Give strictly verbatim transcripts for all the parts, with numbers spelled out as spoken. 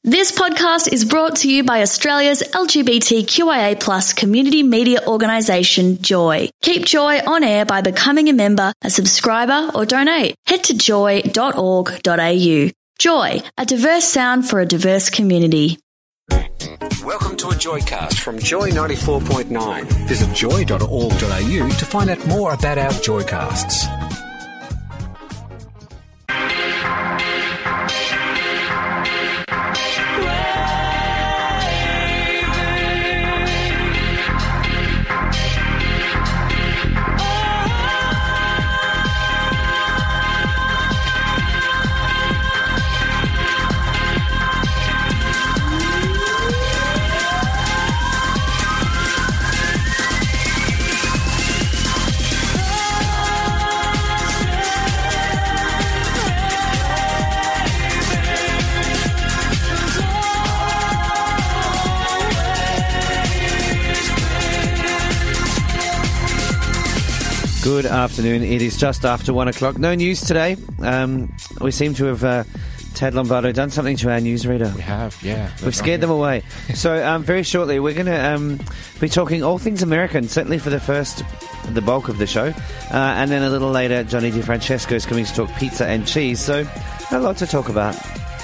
This podcast is brought to you by Australia's L G B T Q I A plus community media organisation, Joy. Keep Joy on air by becoming a member, a subscriber or donate. Head to joy dot org dot a u. Joy, a diverse sound for a diverse community. Welcome to a Joycast from Joy ninety-four point nine. Visit joy dot org dot a u to find out more about our Joycasts. Good afternoon. It is just after one o'clock. No news today. Um, we seem to have, uh, Tad Lombardo, done something to our newsreader. We have, yeah. We've scared them away. So um, very shortly, we're going to um, be talking all things American, certainly for the first, the bulk of the show. Uh, and then a little later, Johnny DeFrancesco is coming to talk pizza and cheese. So a lot to talk about.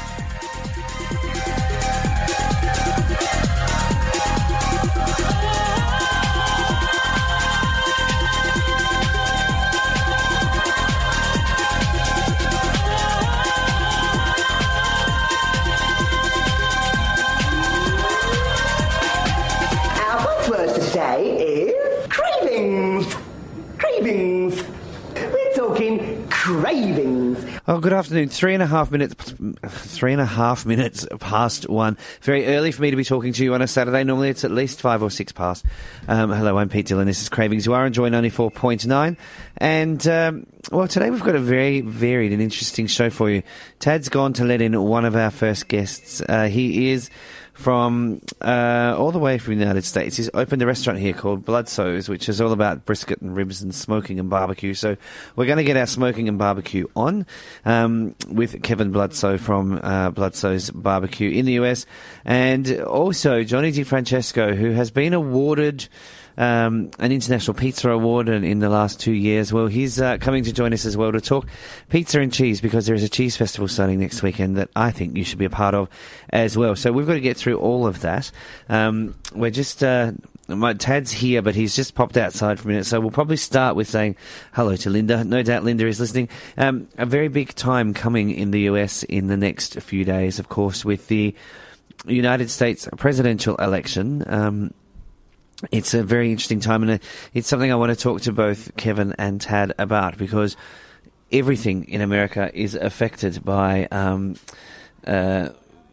Oh, good afternoon. Three and a half minutes, three and a half minutes past one. Very early for me to be talking to you on a Saturday. Normally it's at least five or six past. Um, hello, I'm Pete Dillon. This is Cravings. You are on Joy ninety-four point nine. And, um, well, today we've got a very varied and interesting show for you. Tad's gone to let in one of our first guests. Uh, he is from uh, all the way from the United States. He's opened a restaurant here called Bloodsoes, which is all about brisket and ribs and smoking and barbecue. So we're going to get our smoking and barbecue on um, with Kevin Bloodsoe from uh, Bloodsoes Barbecue in the U S, and also Johnny DeFrancesco, who has been awarded Um, an International Pizza Award in, in the last two years. Well, he's uh, coming to join us as well to talk pizza and cheese, because there is a cheese festival starting next weekend that I think you should be a part of as well. So we've got to get through all of that. Um, we're just... Uh, My Tad's here, but he's just popped outside for a minute, so we'll probably start with saying hello to Linda. No doubt Linda is listening. Um, a very big time coming in the U S in the next few days, of course, with the United States presidential election. Um, it's a very interesting time, and it's something I want to talk to both Kevin and Tad about, because everything in America is affected by um, uh,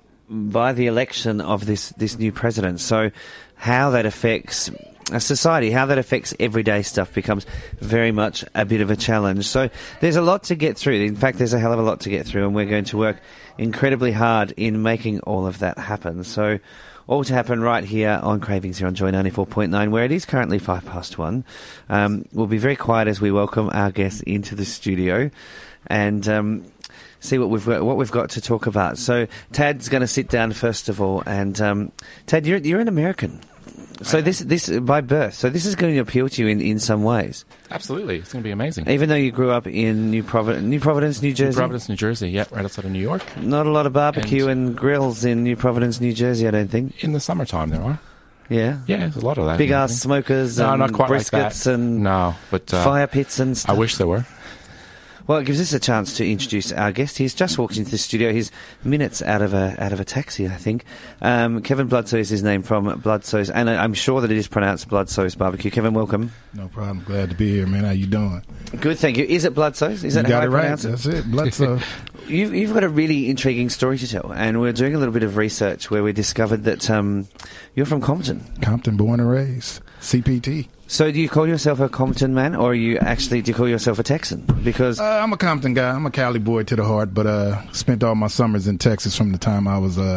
by the election of this, this new president. So how that affects a society, how that affects everyday stuff becomes very much a bit of a challenge. So there's a lot to get through. In fact, there's a hell of a lot to get through, and we're going to work incredibly hard in making all of that happen. So all to happen right here on Cravings here on Joy ninety-four point nine, where it is currently five past one. Um, we'll be very quiet as we welcome our guests into the studio and um, see what we've got, what we've got to talk about. So Tad's going to sit down first of all, and um, Tad, you're you're an American. So this, this by birth, so this is going to appeal to you in, in some ways. Absolutely, it's going to be amazing. Even though you grew up in New Providence, New Providence, New Jersey. New Providence, New Jersey, yeah, right outside of New York. Not a lot of barbecue and, and grills in New Providence, New Jersey, I don't think. In the summertime, there are. Yeah, yeah, there's a lot of that. Big ass smokers, no, and not quite briskets, like that. and no, but uh, fire pits and stuff. I wish there were. Well, it gives us a chance to introduce our guest. He's just walked into the studio. He's minutes out of a out of a taxi, I think. Um, Kevin Bloodsoe is his name, from Bloodsoes, and I'm sure that it is pronounced Bloodsoes Barbecue. Kevin, welcome. No problem. Glad to be here, man. How you doing? Good, thank you. Is it Bloodsoes? Is you that got how it I right. pronounce it? That's it, Bloodsoe. You've, you've got a really intriguing story to tell, and we're doing a little bit of research where we discovered that um, you're from Compton. Compton, born and raised. C P T. So do you call yourself a Compton man, or are you actually, do you call yourself a Texan? Because uh, I'm a Compton guy. I'm a Cali boy to the heart, but uh, spent all my summers in Texas from the time I was uh,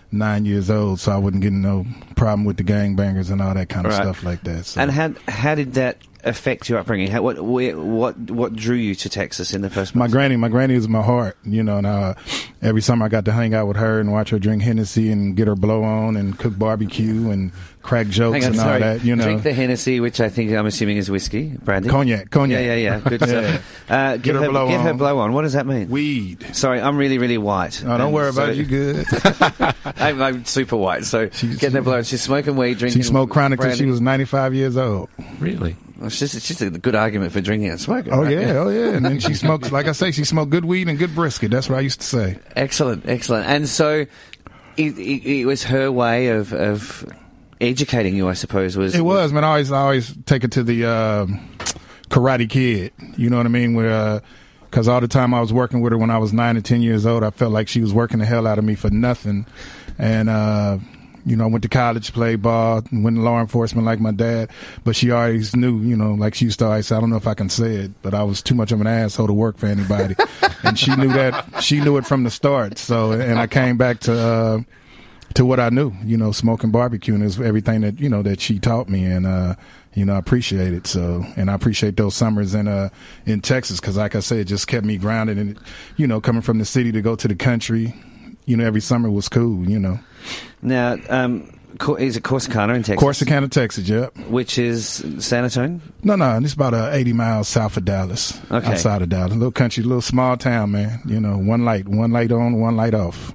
nine years old, so I wouldn't get no problem with the gangbangers and all that kind of Right. stuff like that. So. And how how did that affect your upbringing? How, what where, what what drew you to Texas in the first place? My granny, my granny was my heart, you know, and uh, every summer I got to hang out with her and watch her drink Hennessy and get her blow on and cook barbecue and crack jokes Hang on, and all sorry. that, you know. Drink the Hennessy, which I think I'm assuming is whiskey, brandy. Cognac, cognac. Yeah, yeah, yeah. Good stuff. Uh, get, her her, blow get her on. blow on. What does that mean? Weed. Sorry, I'm really, really white. Oh, don't And worry so- about it. You good. I'm, I'm super white, so She's- getting her blow on. She's smoking weed, drinking. She smoked chronic till brandy. she was ninety-five years old. Really? Well, It's just, it's just a good argument for drinking and smoking. Oh, right? yeah, oh, yeah. And then she smoked, like I say, she smoked good weed and good brisket. That's what I used to say. Excellent, excellent. And so it, it, it was her way of, of educating you, I suppose. Was It was, man. I always, I always take it to the uh, Karate Kid. You know what I mean? Where, because all the time I was working with her when I was nine or ten years old, I felt like she was working the hell out of me for nothing. And, uh, you know, I went to college, played ball, went to law enforcement like my dad. But she always knew, you know, like she used to always say, I don't know if I can say it, but I was too much of an asshole to work for anybody. And she knew that. She knew it from the start. So, and I came back to, uh, to what I knew, you know, smoking barbecue, and is everything that, you know, that she taught me. And, uh, you know, I appreciate it. So, and I appreciate those summers in, uh, in Texas. Cause like I said, it just kept me grounded, and, you know, coming from the city to go to the country, you know, every summer was cool, you know. Now, um, Co- is it Corsicana in Texas? Corsicana, Texas, yep. Which is San Antonio? No, no, it's about uh, eighty miles south of Dallas, Okay. outside of Dallas. A little country, little small town, man. You know, one light, one light on, one light off.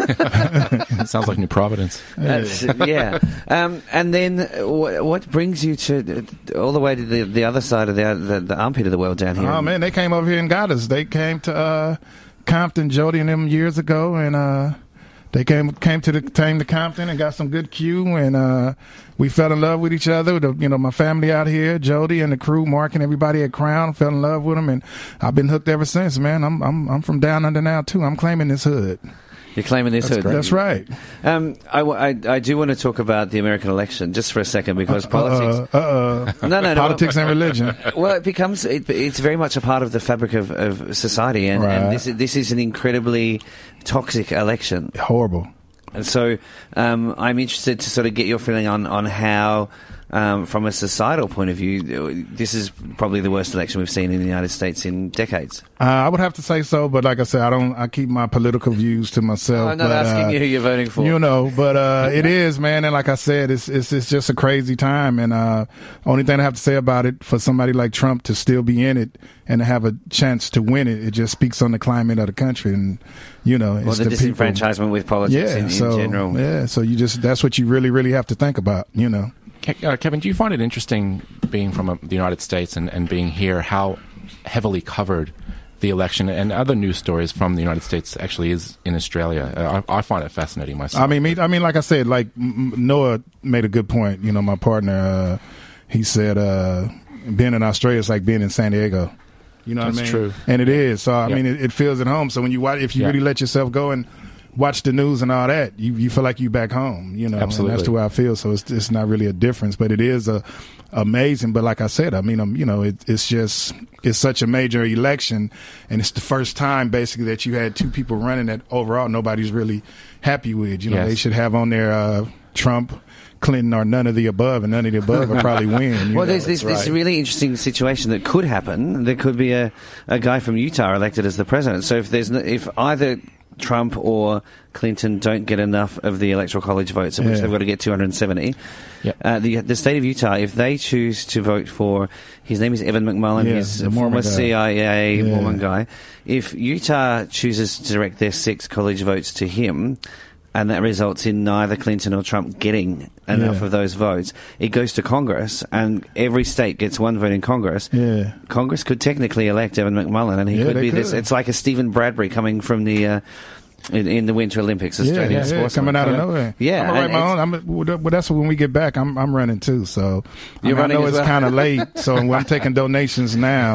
Sounds like New Providence. That's, yeah. Um, and then what, what brings you to all the way to the, the other side of the, the the armpit of the world down here? Oh man, they came over here and got us. They came to uh, Compton, Jody and them years ago, and uh, they came came to the came to Compton and got some good Q, and uh, we fell in love with each other. The, you know, my family out here, Jody and the crew, Mark and everybody at Crown, fell in love with them, and I've been hooked ever since. Man, I'm I'm I'm from down under now too. I'm claiming this hood. You're claiming this hood. That's right. Um, I, I, I do want to talk about the American election just for a second, because politics. Uh, uh, uh, No, no, no. Politics and religion. Well, it becomes it, it's very much a part of the fabric of, of society, and, and Right. this this is an incredibly toxic election. Horrible. And so, um, I'm interested to sort of get your feeling on on how, um, from a societal point of view, this is probably the worst election we've seen in the United States in decades. Uh, I would have to say so, but like I said, I don't. I keep my political views to myself. I'm not but, asking uh, you who you're voting for. You know, but uh, it is, man. And like I said, it's it's it's just a crazy time. And uh, only thing I have to say about it, for somebody like Trump to still be in it and to have a chance to win it, it just speaks on the climate of the country. And you know, Well, it's the, the people. disenfranchisement with politics Yeah, in, in so general. yeah, so you just that's what you really really have to think about. You know. Ke- uh, Kevin, do you find it interesting being from uh, the United States and, and being here, how heavily covered the election and other news stories from the United States actually is in Australia? Uh, I, I find it fascinating myself. I mean, me, I mean, like I said, like M- Noah made a good point. You know, my partner, uh, he said, uh, being in Australia is like being in San Diego. You know what That's I mean? true. And it is. So I Yeah. mean, it, it feels at home. So when you watch, if you Yeah. really let yourself go and watch the news and all that, you you feel like you back home. You know, Absolutely. And that's the way I feel. So it's it's not really a difference, but it is a amazing. But like I said, I mean, um, you know, it, it's just it's such a major election, and it's the first time basically that you had two people running that overall nobody's really happy with. You know, Yes. they should have on there uh, Trump, Clinton, or none of the above, and none of the above will probably win. you Well, know. there's this, That's this right. really interesting situation that could happen. There could be a, a guy from Utah elected as the president. So if there's no, if either Trump or Clinton don't get enough of the electoral college votes, in which Yeah. they've got to get two hundred seventy, Yep. uh, the the state of Utah, if they choose to vote for, his name is Evan McMullen, Yeah, he's the a Mormon former guy. C I A Yeah. Mormon guy. If Utah chooses to direct their six college votes to him, and that results in neither Clinton or Trump getting enough Yeah. of those votes, it goes to Congress, and every state gets one vote in Congress. Yeah. Congress could technically elect Evan McMullen, and he Yeah, could they be this. could. It's like a Stephen Bradbury coming from the uh, in, in the Winter Olympics, Yeah, Australian yeah, yeah, sportsman. coming out of nowhere. Yeah, I'm gonna write and my it's- own. I'm, well, well, that's when we get back. I'm I'm running too. So I, You're mean, I running know as it's well. kind of late. So I'm taking donations now.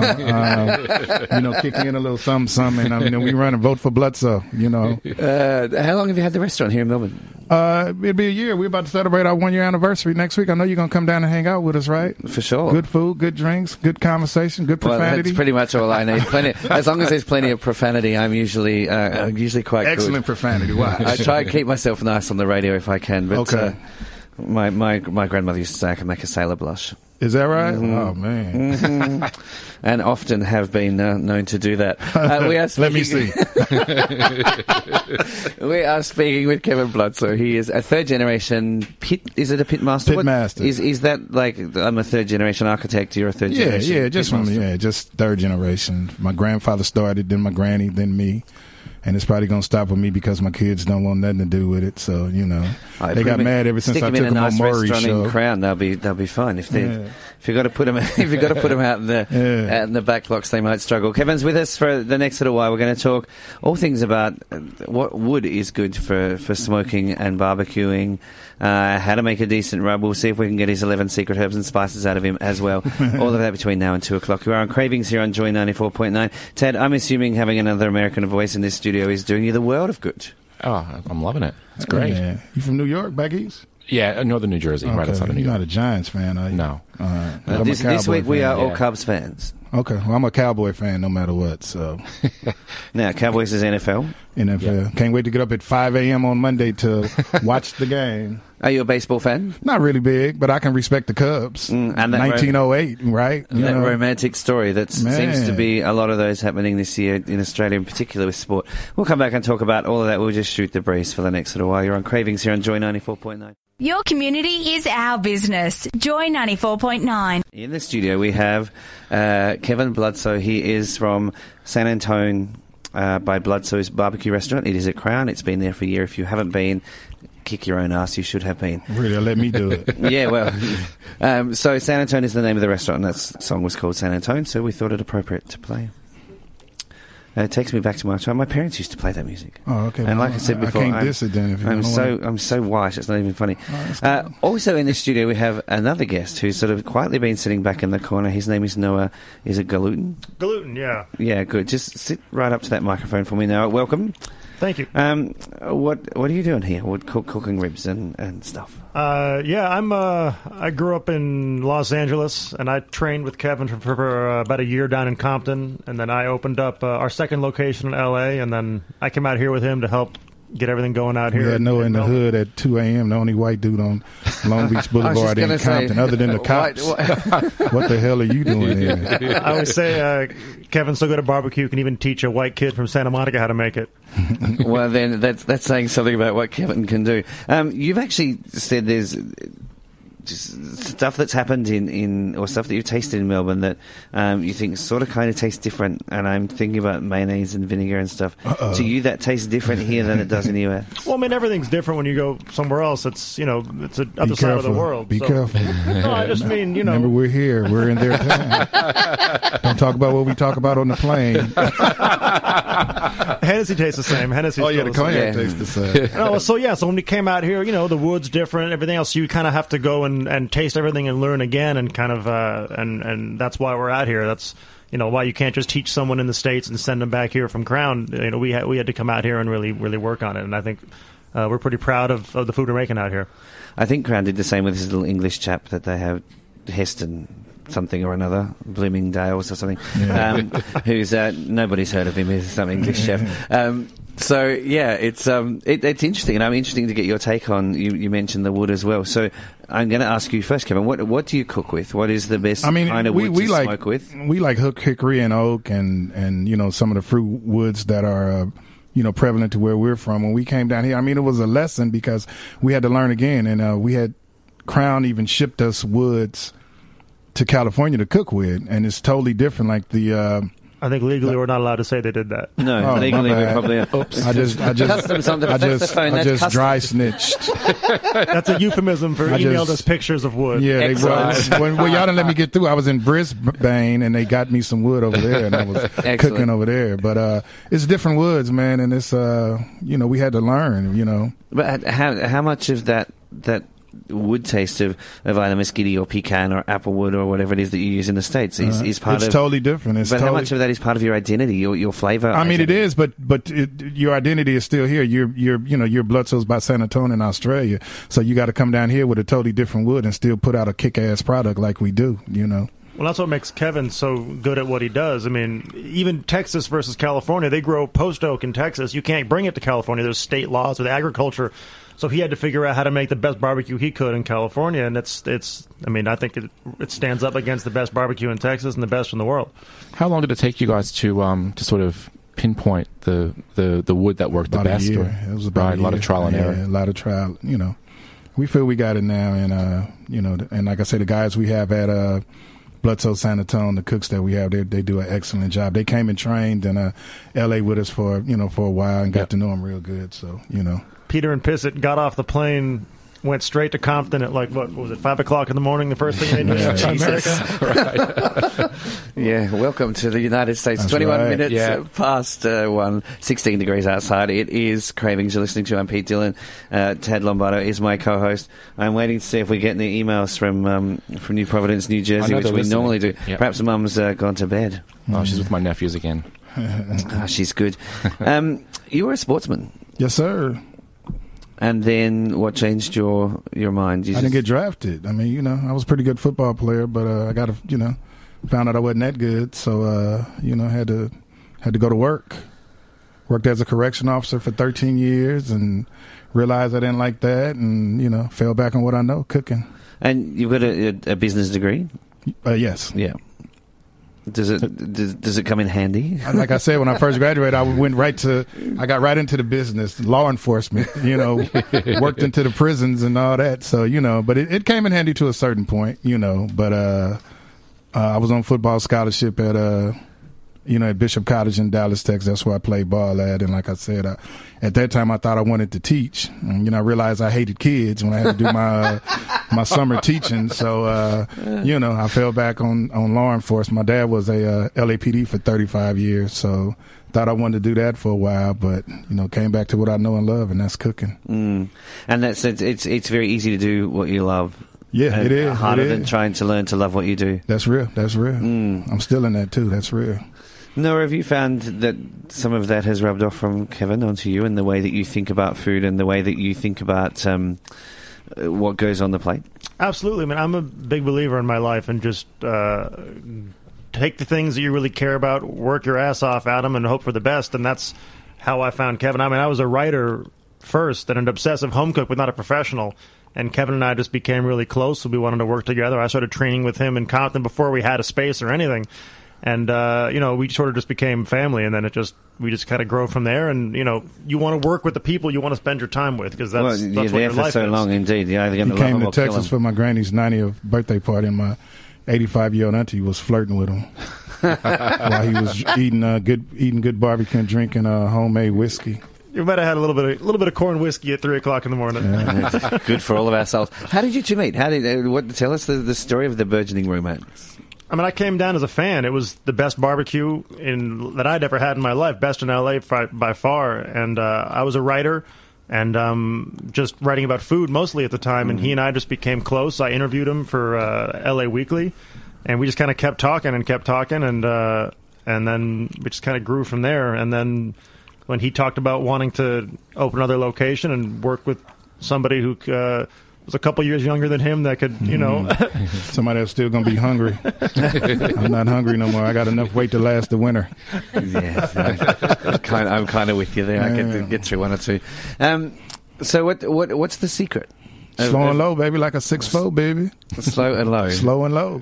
Um, you know, kicking in a little something, something. And I mean, we run and vote for Bledsoe. You know, Uh, how long have you had the restaurant here in Melbourne? Uh, it'll be a year. We're about to celebrate our one year anniversary next week. I know you're gonna come down and hang out with us, right? For sure. Good food, good drinks, good conversation, good Well, profanity. that's pretty much all I need. Plenty, as long as there's plenty of profanity, I'm usually uh, I'm usually quite Excellent good. profanity. Why? I try and keep myself nice on the radio if I can. But Okay. uh, my my my grandmother used to say I can make a sailor blush. Is that right? Mm-hmm. Oh man. Mm-hmm. And often have been uh, known to do that. Uh, we are Let me see. We are speaking with Kevin Bludso. He is a third generation pit. Is it a pit master? Pit What- master. Is is that like I'm a third generation architect? You're a third Yeah, generation. yeah, just pit from master? yeah, just third generation. My grandfather started, then my granny, then me. And it's probably gonna stop with me because my kids don't want nothing to do with it. So you know, Oh, they put got them in- mad ever since stick I them took in a them nice on Maury's restaurant show. in Crown. They'll be they'll be fine. If they Yeah. if you got to put them if you got to put them out in the Yeah. out in the back blocks, they might struggle. Kevin's with us for the next little while. We're going to talk all things about uh, what wood is good for for smoking and barbecuing. Uh, how to make a decent rub. We'll see if we can get his eleven secret herbs and spices out of him as well. All of that between now and two o'clock. You are on Cravings here on Joy ninety-four point nine. Ted, I'm assuming having another American voice in this studio is doing you the world of good. Oh, I'm loving it. It's great. Yeah. You from New York, back east? Yeah, northern New Jersey, right Okay. outside of New You're York. not a Giants fan, are you? No. All right. Uh, I'm a this, this Cowboy week we fan. are all yeah. Cubs fans. Okay, well, I'm a Cowboy fan no matter what. So Now, Cowboys is N F L. N F L. Can't wait to get up at five a.m. on Monday to watch the game. Are you a baseball fan? Not really big, but I can respect the Cubs. Mm, and that nineteen oh eight, right? You that know. romantic story that s- Man. seems to be a lot of those happening this year in Australia, in particular with sport. We'll come back and talk about all of that. We'll just shoot the breeze for the next little while. You're on Cravings here on Joy ninety-four point nine. Your community is our business. Joy ninety-four point nine. In the studio, we have uh, Kevin Bludso. He is from San Antone uh, by Bludso's Barbecue Restaurant. It is at Crown. It's been there for a year. If you haven't been, kick your own ass. You should have been. Really, let me do it. Yeah, well, um, so San Antone is the name of the restaurant, and that song was called San Antone, so we thought it appropriate to play. Uh, it takes me back to my time. My parents used to play that music. Oh, okay. And Well, like I said I- I before, can't I'm, diss it then if you I'm don't so wanna- I'm so white. It's not even funny. Oh, that's uh, cool. also in the studio, we have another guest who's sort of quietly been sitting back in the corner. His name is Noah. Is it Gluten? Gluten, yeah. Yeah, good. Just sit right up to that microphone for me, Noah. Welcome. Thank you. Um, what what are you doing here? What cook, cooking ribs and, and stuff? Uh, yeah, I'm. Uh, I grew up in Los Angeles, and I trained with Kevin for, for uh, about a year down in Compton, and then I opened up uh, our second location in L A, and then I came out here with him to help get everything going out We here. had Noah in the Melbourne. hood at two a.m., the only white dude on Long Beach Boulevard in gonna say, Compton, other than the cops. what- what- What the hell are you doing here? I always say uh, Kevin's so good at barbecue, can even teach a white kid from Santa Monica how to make it. Well, then that's that's saying something about what Kevin can do. Um, you've actually said there's just stuff that's happened in, in or stuff that you've tasted in Melbourne that um, you think sort of kind of tastes different. And I'm thinking about mayonnaise and vinegar and stuff. Uh-oh. To you, that tastes different here than it does in the U S. Well, I mean, everything's different when you go somewhere else. It's, you know, it's a other Be side of careful. the world. Be so- careful. No, I just mean, you know. Remember, we're here. We're in their time. Don't talk about what we talk about on the plane. Hennessy tastes the same. Hennessy. Oh, yeah, the cognac Yeah. tastes the same. No, so yeah, so when we came out here, you know, the wood's different, everything else. You kind of have to go and, and taste everything and learn again, and kind of, uh, and and that's why we're out here. That's, you know, why you can't just teach someone in the States and send them back here from Crown. You know, we had we had to come out here and really really work on it, and I think uh, we're pretty proud of, of the food we're making out here. I think Crown did the same with this little English chap that they have, Heston something or another, Bloomingdale's or something, Yeah. um, who's uh, nobody's heard of him. He's some English chef. Um, so yeah, it's um, it, it's interesting, and I'm interesting to get your take on. You, you mentioned the wood as well, so I'm going to ask you first, Kevin. What what do you cook with? What is the best I mean, kind of we, wood we to like smoke with? we like hook, hickory, and oak, and and you know some of the fruit woods that are uh, you know prevalent to where we're from. When we came down here, I mean, it was a lesson because we had to learn again, and uh, we had Crown even shipped us woods to California to cook with, and it's totally different. Like the uh, I think legally we're not allowed to say they did that. No, Oh, my legally we bad. probably are. I just I just Customs on the- I that's the just phone, I that's just customs. dry snitched. That's a euphemism for I emailed just- us pictures of wood. Yeah, they Excellent. brought, when, when y'all didn't let me get through, I was in Brisbane and they got me some wood over there, and I was Excellent. cooking over there. But uh, it's different woods, man, and it's uh, you know, we had to learn, you know. But how how much of that that wood taste of, of either mesquite or pecan or applewood or whatever it is that you use in the States is, Uh, is part it's of... totally different. It's but totally, how much of that is part of your identity, your, your flavor? I mean, it identity? is, but but it, your identity is still here. You're you're you know you're blood cells by San Antonio in Australia, so you got to come down here with a totally different wood and still put out a kick-ass product like we do. You know. Well, that's what makes Kevin so good at what he does. I mean, even Texas versus California, they grow post oak in Texas. You can't bring it to California. There's state laws with agriculture. So he had to figure out how to make the best barbecue he could in California. And it's, it's. I mean, I think it, it stands up against the best barbecue in Texas and the best in the world. How long did it take you guys to um, to sort of pinpoint the, the, the wood that worked About the best? a year. Or, It was about right, a, a lot year. of trial and yeah, error. A lot of trial. You know, we feel we got it now, and uh, you know, and like I say, the guys we have at uh, Blood Soul San Antonio, the cooks that we have, they they do an excellent job. They came and trained in uh, L A with us for you know for a while and got Yep. to know them real good. So you know, Peter and Pissett got off the plane, went straight to Compton at like, what, what was it, five o'clock in the morning, the first thing they did Yeah. in America? Yeah, welcome to the United States. That's twenty-one right. minutes Yeah. past uh, one, sixteen degrees outside. It is Cravings. You're listening to. I'm Pete Dillon. Uh, Ted Lombardo is my co-host. I'm waiting to see if we get any emails from um, from New Providence, New I Jersey, know which they're we listening. normally do. Yep. Perhaps Mum's uh, gone to bed. Oh, she's with my nephews again. Ah, she's good. Um, you were a sportsman, yes, sir. and then what changed your your mind? You I didn't just- get drafted. I mean, you know, I was a pretty good football player, but uh, I got to, you know, found out I wasn't that good, so uh, you know, had to had to go to work. Worked as a correction officer for thirteen years, and realized I didn't like that, and you know, fell back on what I know, cooking. And you've got a, a, a business degree. Uh, yes. Yeah. Does it does, does it come in handy? Like I said, when I first graduated, I went right to, I got right into the business, law enforcement, you know, worked into the prisons and all that. So, you know, but it, it came in handy to a certain point, you know, but, uh, uh I was on football scholarship at, uh, you know, at Bishop Cottage in Dallas, Texas. That's where I played ball at. And like I said, I, at that time, I thought I wanted to teach. And, you know, I realized I hated kids when I had to do my uh, my summer teaching. So, uh, you know, I fell back on, on law enforcement. My dad was a uh, L A P D for thirty-five years. So thought I wanted to do that for a while. But, you know, came back to what I know and love, and that's cooking. Mm. And that's it's, it's it's very easy to do what you love. Yeah, And it is. harder it than is. trying to learn to love what you do. That's real. That's real. Mm. I'm still in that, too. That's real. Nora, have you found that some of that has rubbed off from Kevin onto you in the way that you think about food and the way that you think about um, uh, what goes on the plate? Absolutely. I mean, I'm a big believer in my life and just uh, take the things that you really care about, work your ass off at them, and hope for the best. And that's how I found Kevin. I mean, I was a writer first and an obsessive home cook, but not a professional. And Kevin and I just became really close, so we wanted to work together. I started training with him in Compton before we had a space or anything. And, uh, you know, we sort of just became family, and then it just, we just kind of grow from there. And, you know, you want to work with the people you want to spend your time with, because that's, well, that's you're what there your for life so is. long, indeed. You're either going He to love came him to or kill Texas him. for my granny's ninetieth birthday party, and my eighty-five-year-old auntie was flirting with him while he was eating uh, good eating good barbecue and drinking uh, homemade whiskey. You might have had a little bit of, a little bit of corn whiskey at three o'clock in the morning. Yeah, good for all of our souls. How did you two meet? How did uh, what? Tell us the, the story of the burgeoning romance. I mean, I came down as a fan. It was the best barbecue in that I'd ever had in my life, best in L A by, by far. And uh, I was a writer and um, just writing about food mostly at the time. And he and I just became close. I interviewed him for uh, L A Weekly, and we just kind of kept talking and kept talking, and uh, and then we just kind of grew from there. And then when he talked about wanting to open another location and work with somebody who uh, was a couple years younger than him that could, you know. Somebody that's still going to be hungry. I'm not hungry no more. I got enough weight to last the winter. Yes, I, kind of, I'm kind of with you there. I Yeah. can get through one or two. Um, so what what what's the secret? Of- Slow of- and low, baby, like a six four, baby. Slow and low. Slow and low.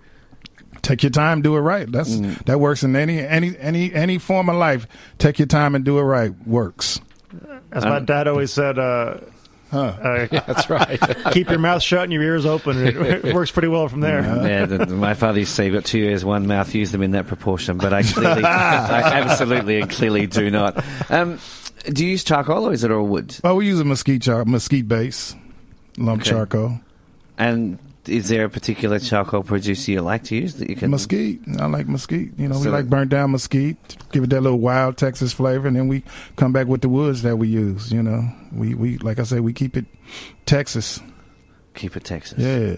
Take your time, do it right. That's Mm. that works in any any any any form of life. Take your time and do it right. Works. As my dad always said, uh, Huh. uh, That's right. keep your mouth shut and your ears open. It, it works pretty well from there. Yeah, the, my father used to say, "You've got two ears, one mouth. Use them in that proportion." But I clearly, I absolutely and clearly do not. Um, do you use charcoal or is it all wood? Well, we use a mesquite char- mesquite base, lump Okay. charcoal. And is there a particular charcoal producer you like to use that you can? Mesquite. I like mesquite. You know, So- we like burnt down mesquite, give it that little wild Texas flavor, and then we come back with the woods that we use. You know, we, we like I say, we keep it Texas. keep it Texas. Yeah.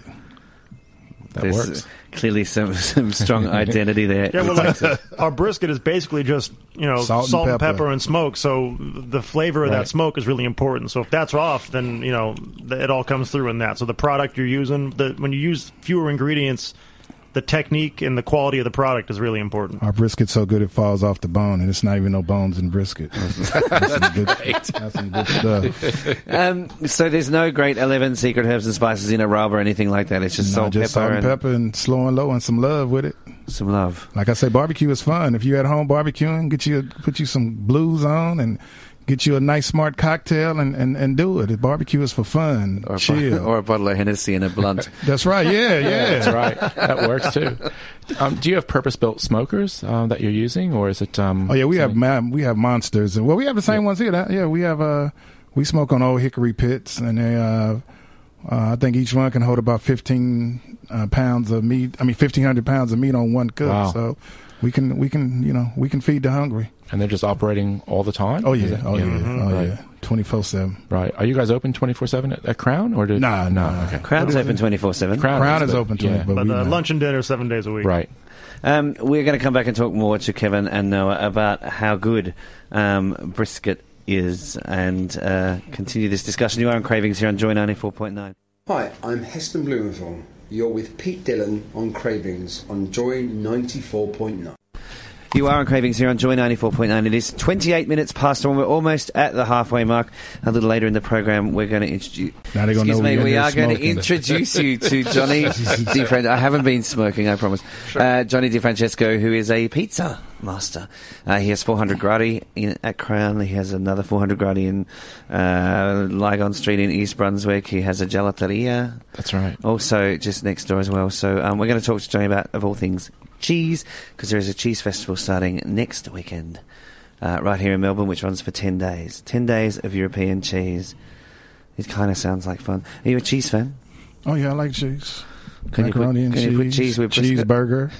That There's works. clearly some, some strong identity there. Yeah, well, like, our brisket is basically just, you know, Salt salt, and and, pepper. pepper and smoke. So the flavor of Right. that smoke is really important. So if that's off, then, you know, th- it all comes through in that. So the product you're using, the, when you use fewer ingredients, the technique and the quality of the product is really important. Our brisket's so good it falls off the bone, and it's not even no bones in brisket. That's, that's some good, that's some good stuff. Um, so there's no great eleven secret herbs and spices in a rub or anything like that. It's just No, salt, just pepper, salt and and pepper and slow and low and some love with it. some love. Like I say, barbecue is fun. If you're at home barbecuing, get you put you some blues on and get you a nice smart cocktail and, and, and do it. Barbecue is for fun. Or a, Chill. bo- or a bottle of Hennessy and a blunt. That's right. Yeah, yeah. That's right. That works too. Um, do you have purpose-built smokers uh, that you're using, or is it? Um, Oh yeah, we have something- ma- we have monsters, and well, we have the same ones here. That, yeah, we have uh, we smoke on old hickory pits, and they uh, uh, I think each one can hold about fifteen uh, pounds of meat. I mean, fifteen hundred pounds of meat on one cook. Wow. So we can we can you know we can feed the hungry. and they're just operating all the time. Oh Is yeah, it? oh yeah, Mm-hmm. oh Right. yeah, twenty four seven. Right. Are you guys open twenty-four seven at, at Crown, or did Nah, no? nah. Okay. Crown's open twenty-four seven. Crown is but- open twenty, yeah. but But we uh, not. lunch and dinner seven days a week. Right. Um, we're going to come back and talk more to Kevin and Noah about how good um, brisket is and uh, continue this discussion. You are on Cravings here on Joy ninety-four point nine. Hi, I'm Heston Blumenthal. You're with Pete Dillon on Cravings on Joy ninety-four point nine. You are on Cravings here on Joy ninety-four point nine. It is twenty-eight minutes past one. We're almost at the halfway mark. A little later in the program, we're going to introduce... Now they're gonna Excuse know me, we're we in there are going to smoking. introduce you to Johnny DiFran- I haven't been smoking, I promise. Uh, Johnny DiFrancesco, who is a pizza master. Uh, he has four hundred Gradi in, at Crown. He has another four hundred Gradi in uh, Lygon Street in East Brunswick. He has a gelateria That's right. also just next door as well. So um, we're going to talk to Johnny about, of all things, cheese, because there is a cheese festival starting next weekend uh, right here in Melbourne, which runs for ten days. ten days of European cheese. It kind of sounds like fun. Are you a cheese fan? Oh yeah, I like cheese. Can you put- Macaroni and can cheese. you put cheese with brisket? cheeseburger?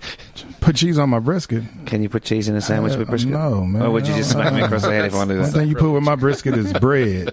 Put cheese on my brisket. Can you put cheese in a sandwich Uh, with brisket? no, man. Or would you just smack me across the head if I wanted to do One that? thing you put with my brisket is bread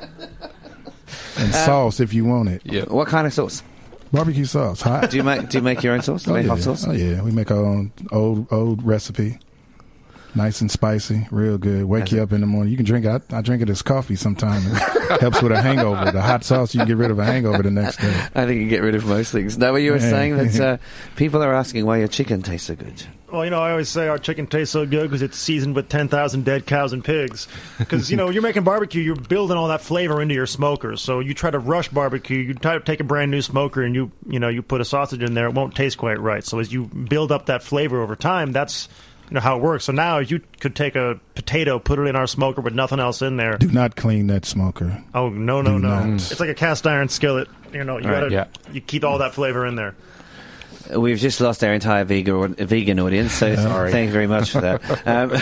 and sauce if you want it. Yeah. What kind of sauce? Barbecue sauce, hot. Do you make Do you make your own sauce? Do you oh, make yeah. hot sauce? Oh yeah, we make our own old old recipe. Nice and spicy, real good. Wake That's you it. up in the morning. You can drink it. I, I drink it as coffee sometimes. It helps with a hangover. The hot sauce, you can get rid of a hangover the next day. I think you get rid of most things. No, you were Yeah. saying that uh, people are asking why your chicken tastes so good. Well, you know, I always say our chicken tastes so good because it's seasoned with ten thousand dead cows and pigs. Because, you know, you're making barbecue, you're building all that flavor into your smokers. So you try to rush barbecue, you try to take a brand new smoker and you, you know, you put a sausage in there, it won't taste quite right. So as you build up that flavor over time, that's, you know, how it works. So now you could take a potato, put it in our smoker with nothing else in there. Do not clean that smoker. Oh, no, no, Do no. not. It's like a cast iron skillet. You know, you All right, gotta, yeah. you keep all that flavor in there. We've just lost our entire vegan vegan audience, so thank you very much for that. Um,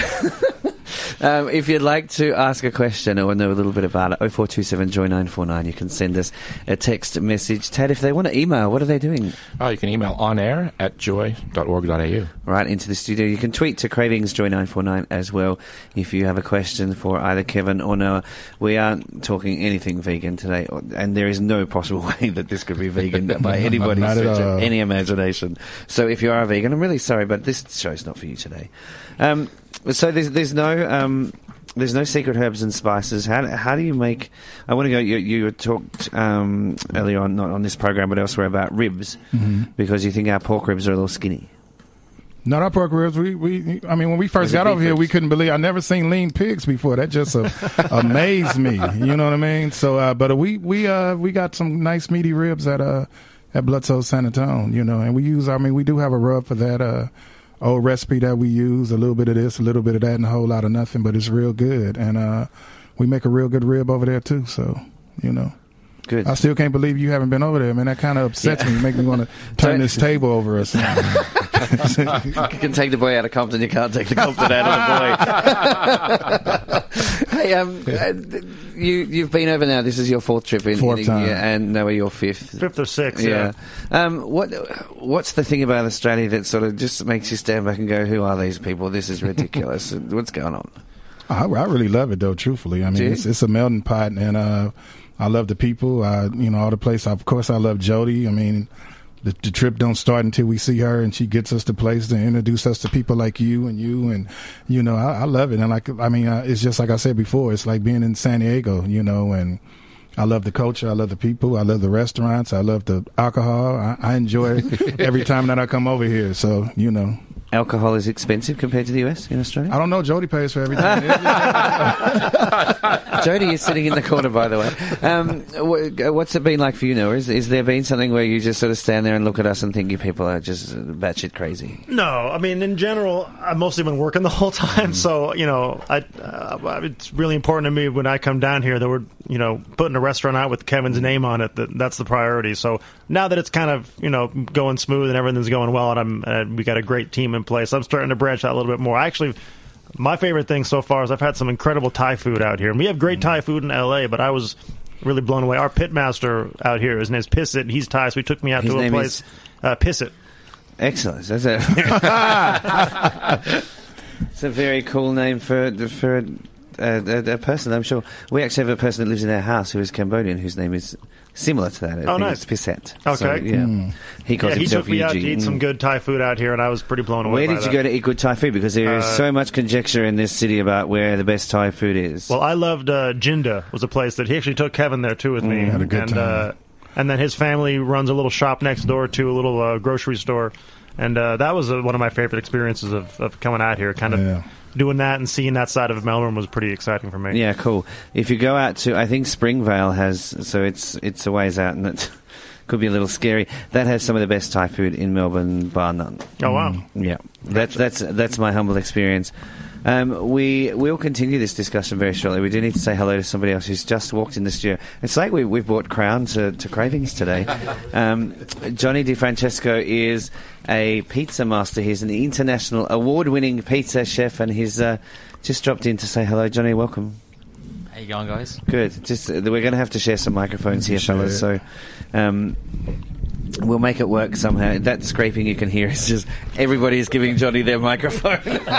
um, if you'd like to ask a question or know a little bit about it, oh four two seven joy nine four nine, you can send us a text message. Ted, if they want to email, what are they doing? Oh, you can email on air at joy dot org dot a u. Right into the studio. You can tweet to Cravings Joy nine four nine as well if you have a question for either Kevin or Noah. We aren't talking anything vegan today, and there is no possible way that this could be vegan by anybody's Not at stretch of all. any imagination. So if you are a vegan, I'm really sorry, but this show's not for you today. Um, so there's there's no um, there's no secret herbs and spices. How how do you make? I want to go. You, you talked um, earlier on, not on this program, but elsewhere, about ribs, Mm-hmm. because you think our pork ribs are a little skinny. Not our pork ribs. We, we, I mean, when we first Is it got over beef here, we ribs? couldn't believe. I never seen lean pigs before. That just uh, amazed me. You know what I mean? So, uh, but uh, we, we, uh, we got some nice meaty ribs at uh, at Bloodsoul San Antonio. You know, and we use. I mean, we do have a rub for that uh, old recipe that we use. A little bit of this, a little bit of that, and a whole lot of nothing. But it's real good, and uh, we make a real good rib over there too. So, you know. Good. I still can't believe you haven't been over there, man. That kind of upsets Yeah. me. Make me want to turn Don't- this table over or something. You can take the boy out of Compton, you can't take the Compton out of the boy. Hey, um, uh, you, you've been over now. This is your fourth trip in, Fourth in a time. year, and Noah, your fifth. Fifth or sixth, Yeah. yeah. Um, what What's the thing about Australia that sort of just makes you stand back and go, who are these people? This is ridiculous. What's going on? I, I really love it, though, truthfully. I Do mean, you? it's, it's a melting pot, and uh, I love the people. I, you know, all the place. Of course, I love Jody. I mean, the, the trip don't start until we see her, and she gets us to place to introduce us to people like you and you, and you know, I, I love it. And like, I mean, uh, it's just like I said before. It's like being in San Diego, you know, and I love the culture. I love the people. I love the restaurants. I love the alcohol. I, I enjoy every time that I come over here. So, you know. Alcohol is expensive compared to the U S in Australia? I don't know. Jody pays for everything. Jody is sitting in the corner, by the way. Um, wh- what's it been like for you, Noah? Is, is there been something where you just sort of stand there and look at us and think you people are just batshit crazy? No, I mean, in general, I've mostly been working the whole time, mm. so, you know, I, uh, it's really important to me when I come down here that we're, you know, putting a restaurant out with Kevin's name on it, that that's the priority. So now that it's kind of, you know, going smooth and everything's going well, and I'm, uh, we got a great team in place, I'm starting to branch out a little bit more. Actually, my favorite thing so far is I've had some incredible Thai food out here. And we have great Thai food in L A, but I was really blown away. Our pitmaster out here, his name's Pissit. He's Thai, so he took me out his to a place, uh, Pissit. Excellent. That's a, it's a very cool name for for a, a, a person, I'm sure. We actually have a person that lives in our house who is Cambodian, whose name is similar to that. I oh, think nice. It's Pisset. Okay. So, yeah. Mm. He calls yeah, he himself took me Eugene. out to eat some good Thai food out here, and I was pretty blown away Where by did that. you go to eat good Thai food? Because there is Uh, so much conjecture in this city about where the best Thai food is. Well, I loved uh, Jinda, was a place that he actually took Kevin there, too, with me. Mm, had a good and, time. Uh, and then his family runs a little shop next door, to a little uh, grocery store. And uh, that was uh, one of my favorite experiences of, of coming out here. Kind of Yeah. doing that and seeing that side of Melbourne was pretty exciting for me. Yeah, cool. If you go out to, I think Springvale has, so it's it's a ways out, and it could be a little scary. That has some of the best Thai food in Melbourne, bar none. Oh, wow. Yeah, that's that's that's my humble experience. Um, we will continue this discussion very shortly. We do need to say hello to somebody else who's just walked in the studio. It's like we, we've brought Crown to, to Cravings today. Um, Johnny DeFrancesco is a pizza master. He's an international award-winning pizza chef, and he's uh, just dropped in to say hello. Johnny, welcome. How you going, guys? Good. Just uh, we're going to have to share some microphones here, Sure. fellas. So. Um, We'll make it work somehow. That scraping you can hear is just everybody is giving Johnny their microphone.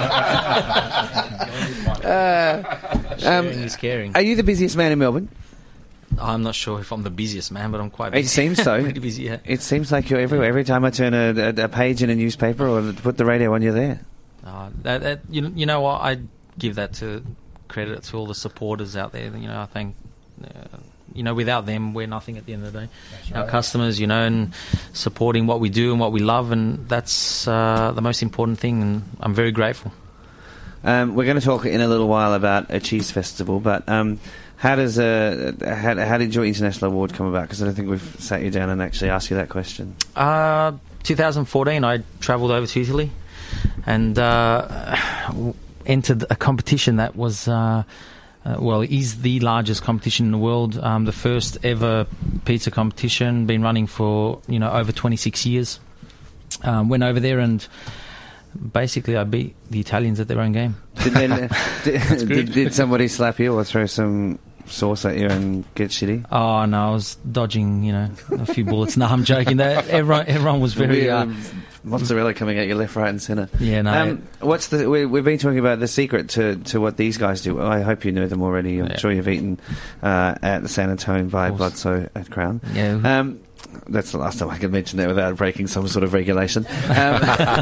uh, um, is caring. Are you the busiest man in Melbourne? I'm not sure if I'm the busiest man, but I'm quite busy. It seems so. Pretty busy, yeah. It seems like you're everywhere. Every time I turn a, a, a page in a newspaper or put the radio on, you're there. Uh, that, that, you, you know what? I give that to credit to all the supporters out there. You know, I think... Uh, You know, without them, we're nothing at the end of the day. Right. Our customers, you know, and supporting what we do and what we love, and that's uh, the most important thing, and I'm very grateful. Um, we're going to talk in a little while about a cheese festival, but um, how does uh, how, how did your international award come about? Because I don't think we've sat you down and actually asked you that question. Uh, twenty fourteen, I travelled over to Italy and uh, entered a competition that was... Uh, Uh, well, it is the largest competition in the world, um, the first ever pizza competition, been running for, you know, over twenty-six years. Um, went over there and basically I beat the Italians at their own game. Did, then, uh, did, did, did somebody slap you or throw some sauce at you and get shitty? Oh, no, I was dodging, you know, a few bullets. No, I'm joking. That, everyone, everyone was very... Uh, mozzarella coming at you left, right and centre. Yeah, no. Um, what's the? We, we've been talking about the secret to, to what these guys do. I hope you know them already. I'm yeah. sure you've eaten uh, at the San Antonio by Bloodso at Crown. Yeah. Um, that's the last time I can mention that without breaking some sort of regulation. Um,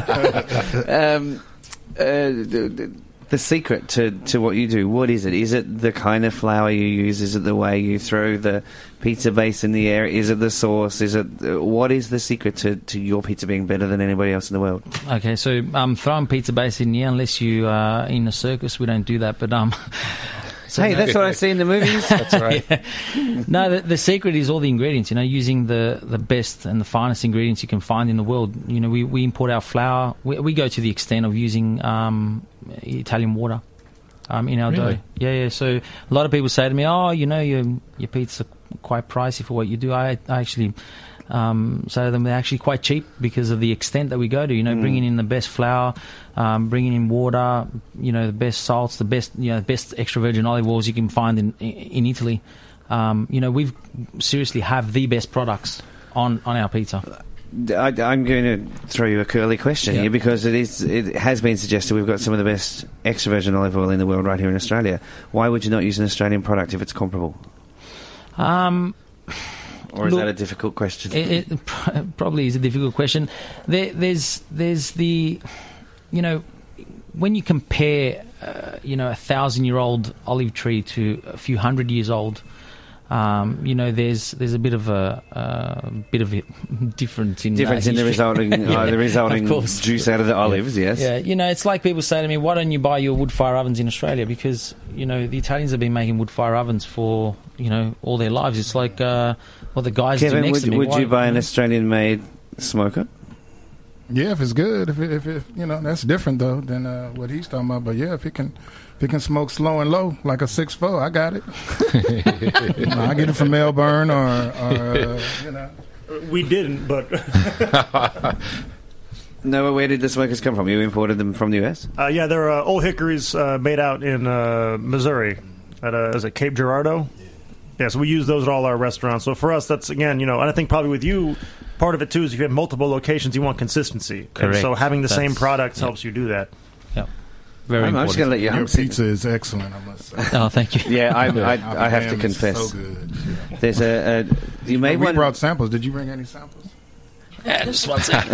um, uh, the, the, the secret to, to what you do, what is it? Is it the kind of flour you use? Is it the way you throw the pizza base in the air? Is it the sauce? Is it uh, what is the secret to, to your pizza being better than anybody else in the world? Okay, so um, throwing pizza base in the air, unless you are in a circus, we don't do that. But um, so hey, no, that's what I see in the movies. That's right. Yeah. No, the, the secret is all the ingredients. You know, using the, the best and the finest ingredients you can find in the world. You know, we, we import our flour. We, we go to the extent of using um, Italian water um, in our Really? dough. Yeah, yeah. So a lot of people say to me, "Oh, you know, your your pizza quite pricey for what you do." I, I actually um, say to them they're actually quite cheap because of the extent that we go to. You know, mm. bringing in the best flour, um, bringing in water, you know, the best salts, the best, you know, the best extra virgin olive oils you can find in in Italy. Um, you know, we've seriously have the best products on, on our pizza. I, I'm going to throw you a curly question Yeah. here because it is it has been suggested we've got some of the best extra virgin olive oil in the world right here in Australia. Why would you not use an Australian product if it's comparable? Um, Or is Look, that a difficult question? It, it probably is a difficult question. There, there's, there's the, you know, when you compare, uh, you know, a thousand-year-old olive tree to a few hundred years old, um, you know, there's there's a bit of a uh, bit of a difference in difference uh, in the resulting yeah, uh, the resulting juice out of the olives. yeah. Yes. Yeah, you know, it's like people say to me, "Why don't you buy your wood fire ovens in Australia?" Because you know the Italians have been making wood fire ovens for you know all their lives. It's like uh, what the guys Kevin, do next would, to me. would Why, you buy an Australian-made smoker? Yeah, if it's good, if it, if it, you know, that's different though than uh, what he's talking about. But yeah, if it can, if it can smoke slow and low like a six four, I got it. You know, I get it from Melbourne or, or uh, you know. We didn't, but No, but where did the smokers come from? You imported them from the U S? uh, yeah, they're uh, old hickories uh, made out in uh, Missouri at uh, is it Cape Girardeau? Yeah, so we use those at all our restaurants. So for us, that's again, you know, and I think probably with you. Part of it too is if you have multiple locations, you want consistency. Correct. And so having the That's- same products yeah. helps you do that. Yeah, very I'm, I'm just going to let you Your have pizza is excellent, I must say. Oh, thank you. Yeah, I, I, Our I have to ham is confess. so good. Yeah. There's a, a you made we one. brought samples. Did you bring any samples? Yeah, just one second.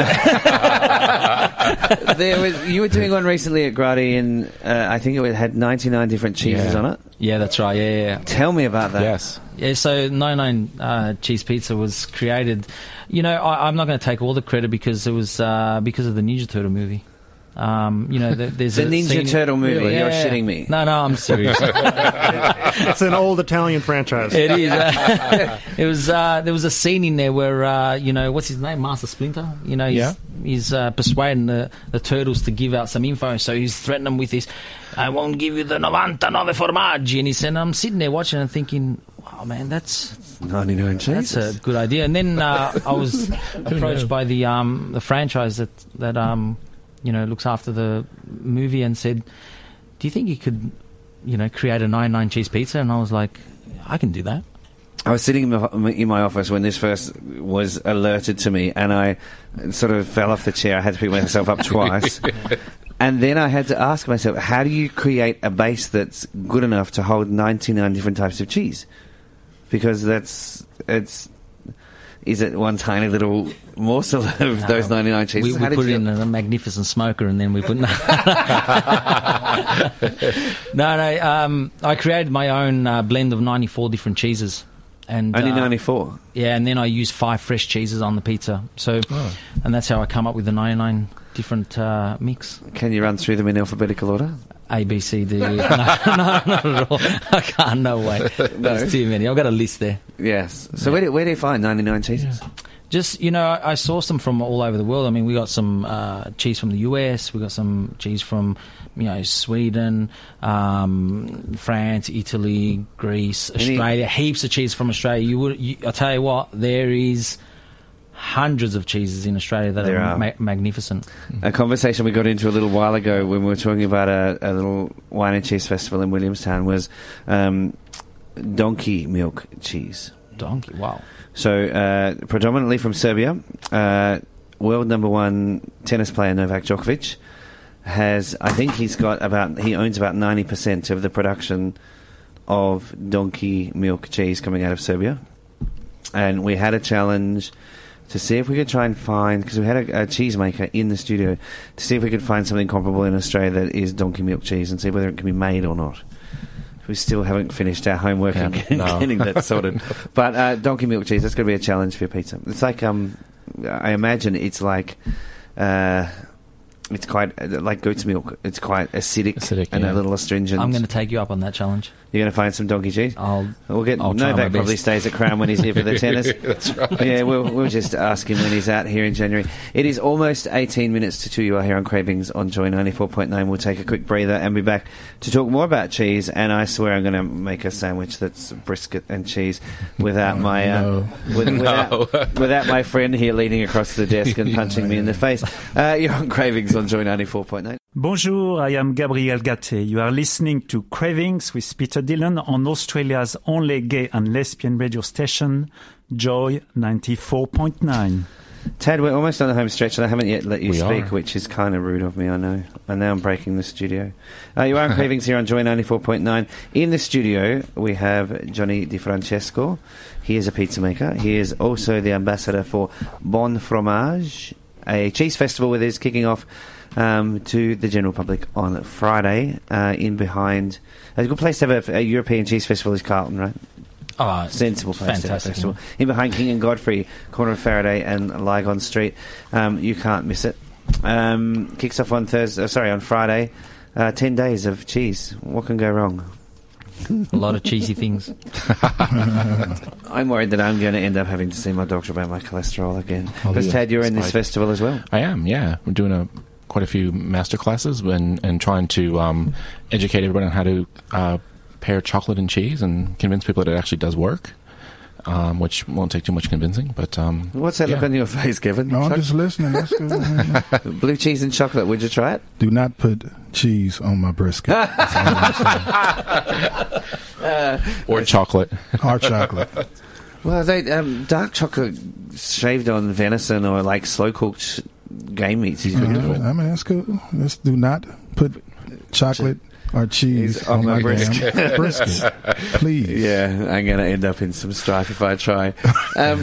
There was, you were doing one recently at Grady, and uh, I think it had ninety-nine different cheeses Yeah. on it. Yeah, that's right. Yeah, yeah, yeah. Tell me about that. Yes. Yeah, so ninety-nine uh, Cheese Pizza was created. You know, I, I'm not going to take all the credit because it was uh, because of the Ninja Turtle movie. Um, you know, the, there's The a Ninja scene- Turtle movie, Yeah, you're yeah. shitting me. No, no, I'm serious. It's an old Italian franchise. It is. Uh, it was. Uh, there was a scene in there where uh, you know what's his name, Master Splinter. You know, he's, Yeah. he's uh, persuading the, the turtles to give out some info. So he's threatening them with this. I won't give you the ninety-nine formaggi. And he said, I'm sitting there watching and thinking, wow, man, that's ninety-nine cheeses. that's a good idea. And then uh, I was approached by the um, the franchise that that um, you know looks after the movie and said, do you think you could you know create a ninety-nine cheese pizza? And I was like, I can do that. I was sitting in my, in my office when this first was alerted to me, and I sort of fell off the chair. I had to pick myself up twice. And then I had to ask myself, how do you create a base that's good enough to hold ninety-nine different types of cheese? Because that's, it's, is it one tiny little morsel of No. those ninety-nine cheeses? We, How we did put it you- in a magnificent smoker, and then we put no, no, no. Um, I created my own uh, blend of ninety-four different cheeses, and Only uh, ninety-four? Yeah, and then I use five fresh cheeses on the pizza. So, and that's how I come up with the ninety-nine different uh, mix. Can you run through them in alphabetical order? A, B, C, D. No, no, not at all. I can't. No way. There's too many. I've got a list there. Yes. So where, do, where do you find ninety-nine cheeses? Just, you know, I, I source them from all over the world. I mean, we got some uh, cheese from the U S, we got some cheese from, you know, Sweden, um, France, Italy, Greece, Any- Australia. Heaps of cheese from Australia. You would, you, I tell you what, there is hundreds of cheeses in Australia that There are, are. Ma- magnificent. A conversation we got into a little while ago when we were talking about a, a little wine and cheese festival in Williamstown was um, donkey milk cheese. Donkey, wow. So, uh, predominantly from Serbia, uh, world number one tennis player Novak Djokovic has, I think he's got about, he owns about ninety percent of the production of donkey milk cheese coming out of Serbia. And we had a challenge to see if we could try and find, because we had a, a cheesemaker in the studio, to see if we could find something comparable in Australia that is donkey milk cheese and see whether it can be made or not. We still haven't finished our homework and Yeah, no. getting that sorted. But uh, donkey milk cheese, that's going to be a challenge for your pizza. It's like, um, I imagine it's like, uh, it's quite uh, like goat's milk. It's quite acidic, Acidic, and yeah. a little astringent. I'm going to take you up on that challenge. You're going to find some donkey cheese? I'll. We'll get I'll try my Novak probably best. stays at Crown when he's here for the tennis. That's right. Yeah, we'll we'll just ask him when he's out here in January. It is almost eighteen minutes to two. You are here on Cravings on Joy ninety-four point nine. We'll take a quick breather and be back to talk more about cheese. And I swear I'm going to make a sandwich that's brisket and cheese without my uh, no. with, No. without, without my friend here leaning across the desk and punching me in the face. Uh, you're on Cravings on Joy ninety-four point nine. Bonjour, I am Gabriel Gatte. You are listening to Cravings with Peter Dillon on Australia's only gay and lesbian radio station, Joy ninety-four point nine. Tad, we're almost on the home stretch, and I haven't yet let you We speak, are. which is kind of rude of me, I know. And now I'm breaking the studio. Uh, you are in Cravings here on Joy ninety-four point nine. In the studio, we have Johnny Di Francesco. He is a pizza maker. He is also the ambassador for Bon Fromage, a cheese festival that is kicking off um, to the general public on Friday. Uh, in behind... A good place to have a, a European cheese festival is Carlton, right? Oh, Sensible place to have a fantastic, festival. yeah. In behind King and Godfrey, corner of Faraday and Lygon Street. Um, you can't miss it. Um, kicks off on Thursday. Uh, sorry, on Friday. Uh, Ten days of cheese. What can go wrong? A lot of cheesy things. I'm worried that I'm going to end up having to see my doctor about my cholesterol again. Oh, Because yeah. Tad, you're in this Spike. festival as well. I am, yeah. We're doing a quite a few master classes and, and trying to um, educate everybody on how to uh, pair chocolate and cheese and convince people that it actually does work, um, which won't take too much convincing. But um, What's that yeah. look on your face, Kevin? No, I'm Choc- just listening. That's good. Blue cheese and chocolate. Would you try it? Do not put cheese on my brisket. That's all I'm saying. or chocolate. Or chocolate. Well, they um, dark chocolate shaved on venison or like slow cooked game meats is Uh, good for it. I mean, that's cool. Just do not put chocolate or cheese Cheese on on my my brisket. damn brisket. Please. Yeah, I'm going to end up in some strife if I try. Um,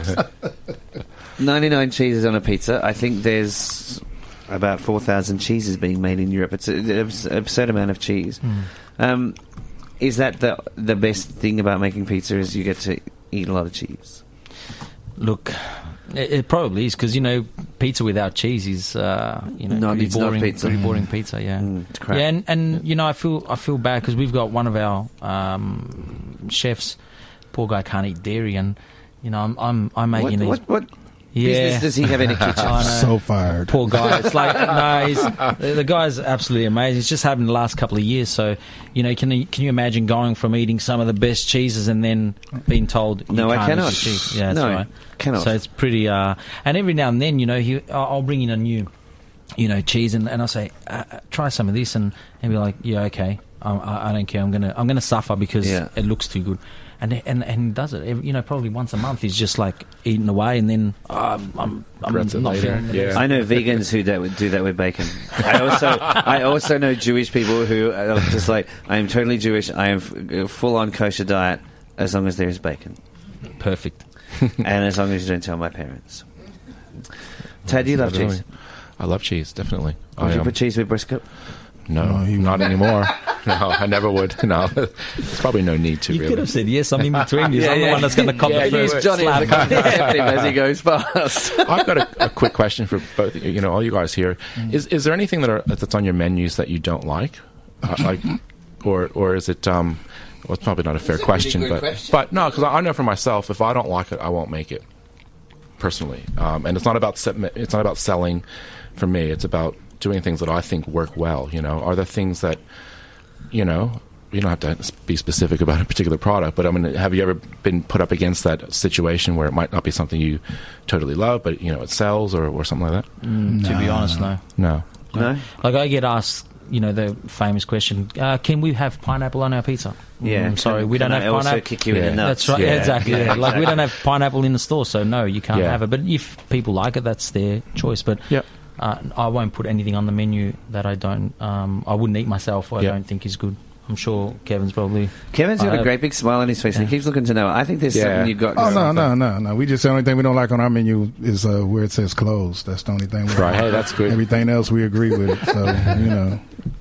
ninety-nine cheeses on a pizza. I think there's about four thousand cheeses being made in Europe. It's an abs- absurd amount of cheese. Mm. Um, is that the the best thing about making pizza is you get to eat a lot of cheese? Look, it, it probably is because you know pizza without cheese is uh, you know Not- pretty it's not boring, pizza. pretty boring pizza. Yeah, Mm, it's crap. yeah, and, and you know I feel I feel bad because we've got one of our um, chefs. Poor guy can't eat dairy, and you know I'm I'm I'm What, making these. what, what yeah. business does he have in a kitchen? I know. So fired. Poor guy. It's like no, he's, the, the guy's absolutely amazing. It's just happened the last couple of years. So you know, can you, can you imagine going from eating some of the best cheeses and then being told you No, I can't cannot. eat the cheese? Yeah, that's No, right. cannot. So it's pretty. Uh, and every now and then, you know, he, I'll I'll bring in a new, you know, cheese, and, and I'll say, uh, uh, try some of this, and he'll be like, yeah, okay, um, I, I don't care. I'm gonna I'm gonna suffer because Yeah. it looks too good. And and and he does it, every, you know, probably once a month. He's just like eating away, and then uh, I'm I'm, I'm Regrets it not later. feeling the Yeah. best. I know vegans who that would do that with bacon. I also I also know Jewish people who are just like, I am totally Jewish. I am f- full on kosher diet as long as there is bacon, Perfect. and as long as you don't tell my parents. Tad, do you love cheese? I love cheese, definitely. Would I, you um, put cheese with brisket? no, No, he not anymore. No, I never would. No, there's probably no need to. You really. could have said yes. I'm in between you. Yeah, I'm yeah. the one that's going to cop Yeah, the first use Johnny as a slap. contraceptive as he goes past. I've got a, a quick question for both, you know, all you guys here. Is is there anything that are, that's on your menus that you don't like, uh, like, or or is it? Um, well, it's probably not a fair That's a really question, good but question. but no, because I know for myself, if I don't like it, I won't make it. Personally, um, and it's not about se- it's not about selling. For me, it's about doing things that I think work well. You know, are there things that, you know, you don't have to be specific about a particular product, but I mean, have you ever been put up against that situation where it might not be something you totally love, but you know, it sells or, or something like that? Mm, to be honest, no. No. No. Like I get asked, you know, the famous question: uh, can we have pineapple on our pizza? Yeah, Mm, sorry, can- we don't can have I also pineapple. kick you in the Yeah. nuts? That's right. Yeah. Exactly. Yeah, Yeah. Like we exactly. don't have pineapple in the store, so no, you can't Yeah. have it. But if people like it, that's their choice. But Yep. uh, I won't put anything on the menu that I don't. Um, I wouldn't eat myself. Or Yep. I don't think is good. I'm sure Kevin's probably. Kevin's got I a have- great big smile on his face, and he keeps looking to know. I think there's Yeah. something you've got. Oh, no, going on. no, no, no. We just, the only thing we don't like on our menu is uh, where it says closed. That's the only thing. We Right. Hey, that's good. Everything else we agree with. So, you know.